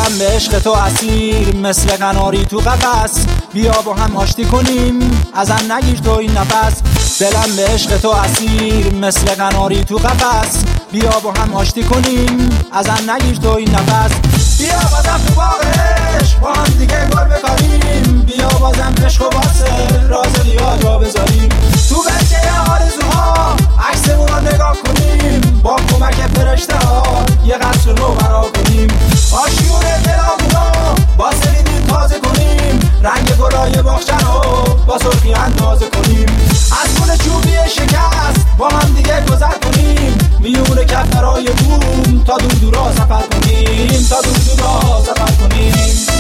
دلم به عشق تو اسیر مثل قناری تو قفس، بیا با هم آشتی کنیم ازم نگیر تو این نفس. دلم به عشق تو اسیر مثل قناری تو قفس، بیا با هم آشتی کنیم ازم نگیر تو این نفس. بیا بازم تو باغ عشق با هم دیگه گل بکاریم، بیا بازم عشق و واسه راز ریا جا بذاریم. تو بچه آرزوها عکسمون رو نگاه کنیم، با کمک فرشته ها یه قصر نو برا کنیم. آشیون دلامونو با سلیدی تازه کنیم، رنگ گلای باغچه رو با سرخی اندازه کنیم. از گل چوبی شکست با هم دیگه گذر کنیم، میون کفترهای بوم تا دور دورا سفر کنیم، تا دور دورا سفر کنیم.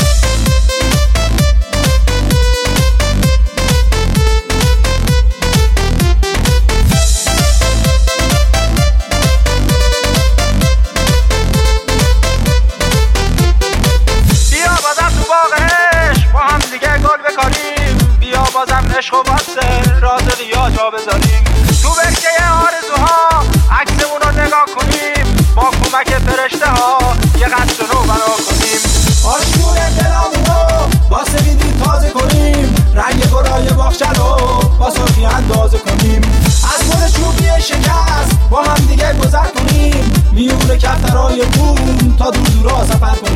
بیا بازم عشق و واسه راز ریا جا بذاریم. تو برکه آرزوها عکسمون رو نگاه کنیم، با کمک فرشته ها یه قصر نو برا کنیم. آشیون دلامونو با سویدی تازه کنیم، رنگ گلای باغچه رو با سرخی اندازه کنیم. از گل چوبی شکست با هم دیگه گذر کنیم، میون کفترهای بوم تا دور دورا سفر کنیم.